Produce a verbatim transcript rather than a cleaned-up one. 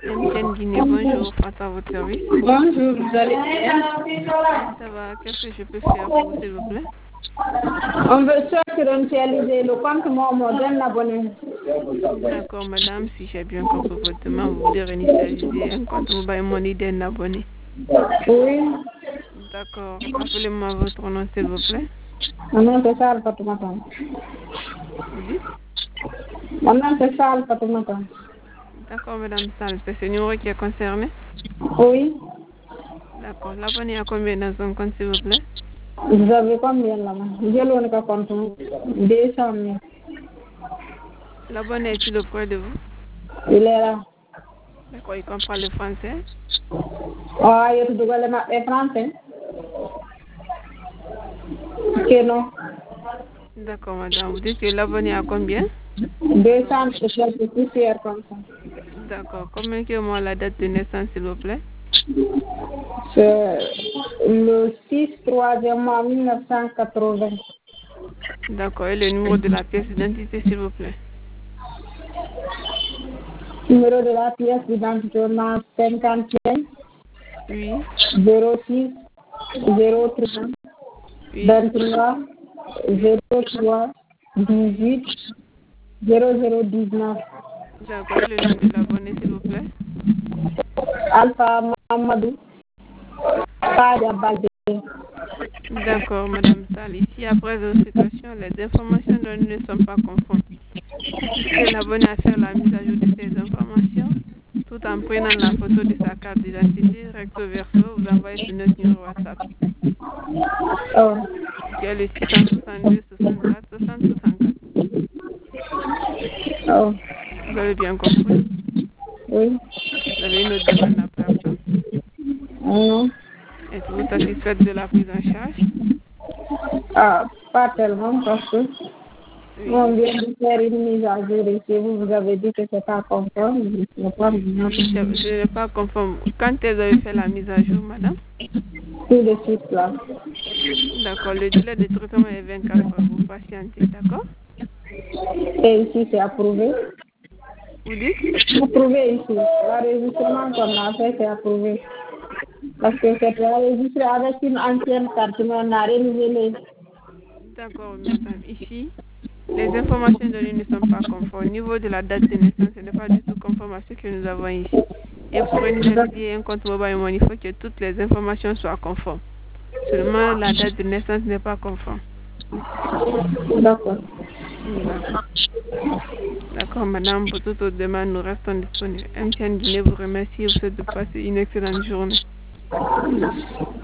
M T N Guinée, bonjour, Fata à votre service. Bonjour, vous allez bien? Ça va, qu'est-ce que je peux faire pour vous, s'il vous plaît? On veut réinitialiser le compte Momo d'un abonné. D'accord, madame, si j'ai bien compris votre demande, vous voulez réinitialiser un compte Mobile Money d'un abonné. Oui. D'accord, rappelez-moi votre nom, s'il vous plaît. Mon nom c'est Charles Fatoumata. Vous dites? Mon nom c'est Charles Fatoumata. D'accord, madame Sal, c'est ce numéro qui est concerné? Oui. D'accord, l'abonné a combien dans son compte, s'il vous plaît? Vous avez combien là-bas? J'ai le compte deux cent mille. L'abonné est-il auprès de vous? Il est là. D'accord, il comprend le français? Oh, il est le français. Ok, non. D'accord, madame. Vous dites que l'abonné a combien? deux cents et quelques poussières comme ça. D'accord. Communiquez-moi la date de naissance, s'il vous plaît. C'est le six troisième mois mille neuf cent quatre-vingts. D'accord. Et le numéro de la pièce d'identité, s'il vous plaît. Numéro de la pièce d'identité, cinquante et un. Oui. zéro six zéro trois Oui. vingt-trois zéro trois dix-huit zéro zéro dix-neuf. D'accord. Et le nom de l'abonné, s'il vous plaît. Alpha Mamadou Kadia Baldé. D'accord, madame Sall. Ici, après vos situations, les informations données ne sont pas conformes. Assistez l'abonné à faire la mise à jour de ces informations tout en prenant la photo de sa carte d'identité recto verso. Vous envoyez sur notre numéro WhatsApp. Oh. Qui est le six cent soixante-deux soixante-quatre soixante soixante-quatre. Oh. Vous avez bien compris? Oui. Vous avez une autre demande à faire? Non. Êtes-vous satisfaite de la prise en charge? Ah, pas tellement parce que Oui. on vient de faire une mise à jour ici. Vous, vous avez dit que c'est pas conforme. Je ne pas Oui, ce n'est pas conforme. Quand vous avez fait la mise à jour, madame? Tout de suite là. D'accord. Le délai de traitement est vingt-quatre heures. Vous patientez, d'accord? Et ici, c'est approuvé. Vous dites? Approuvé ici. L'enregistrement qu'on a fait, c'est approuvé. Parce que c'est enregistré avec une ancienne carte, mais on a renouvelé. D'accord, madame. Ici, les informations données ne sont pas conformes. Au niveau de la date de naissance, ce n'est pas du tout conforme à ce que nous avons ici. Et pour initialiser un compte mobile money, il faut que toutes les informations soient conformes. Seulement la date de naissance n'est pas conforme. D'accord. D'accord. D'accord, madame. Pour toute autre demande, nous restons disponibles. M T N Guinée vous remercie et vous souhaite de passer une excellente journée.